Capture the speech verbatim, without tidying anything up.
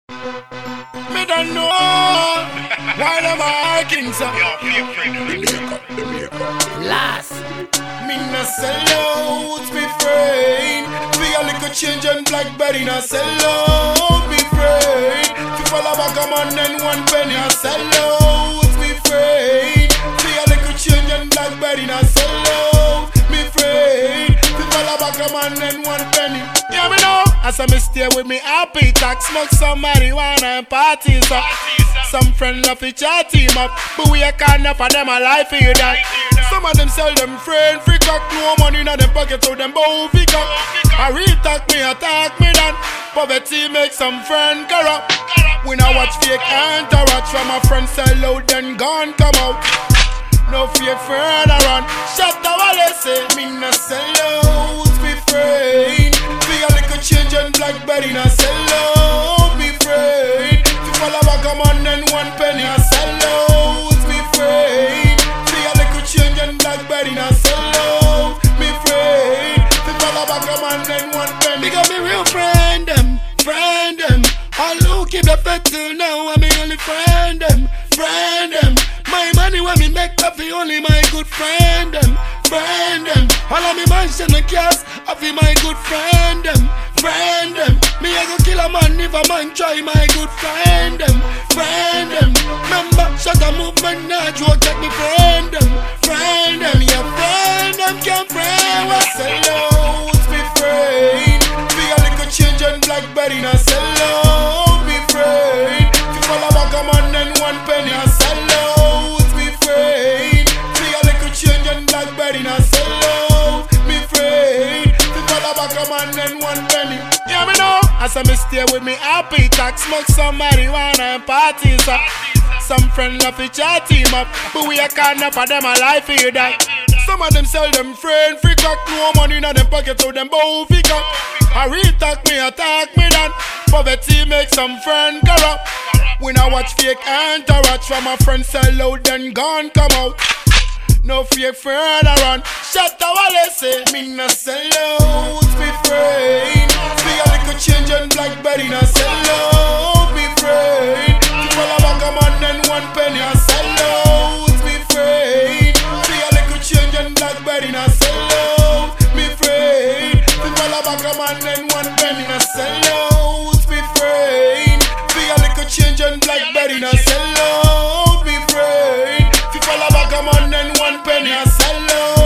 Me don't know why them arguing so. Last, me no sell out, me friend. Feel like a change and Blackberry no sell out, me friend. People have a come on and one penny no sell out, me friend. Feel like a change and Blackberry no sell out, me friend. People have a come on and one penny. Yeah, me know. As I me stay with me happy talk, smoke some marijuana and parties up. Some friends love to chat team up, but we a kind of for them a life for you that. Some of them sell them friend free cock, no money in them pocket, so them both pick up. I re-talk me, attack me then. Poverty make some friend corrupt. We now watch fake entourage from a friend sell out, then gone come out. No fear further run. Shut the wall, say me no sell out, me friend. Feel like a change and Blackberry no sell out, me friend. People have a come on and one penny no sell out, me friend. Feel like a change and Blackberry no sell out, me friend. People have a come on and one penny. Because me real friend them, friend them. All who keep the faith till now, I'm me only friend them, friend them. My money when me make up, the only my good friend them, friend them. All of me mansion and cars, I feel my good friend them, friend them. Me I go kill a man if a man try my good friend them, friend them. Remember, shut a movement, not joke at me friend them, friend them. Yeah, friend them can friend. What sell out, me friend. Feel like a change and Blackberry now sell out, me friend. People have a come on and one penny I sell out, me friend. Feel like a change and Blackberry now sell out, me friend. People have a come on and one penny. Yeah, me know. As I me stay with me happy talk, smoke some marijuana and parties up. Some friends love to chat team up, but we a kind of for them a life for you that. Some of them sell them friend free cock, no money in them pocket, so them both pick up. I re-talk me, attack me then. Poverty make some friend corrupt. We now watch fake entourage from a friend sell out, then gone come out. No fear further run. Shut the wall, say me no sell out, me friend. Feel like a change and Blackberry no sell out, me friend. People have a come on and one penny no sell out, me friend. Feel like a change and Blackberry no sell out, me friend. People have a come on and one penny no sell out, me friend. Feel like a change and Blackberry no sell out, me friend. People have a come on and one penny I sell out.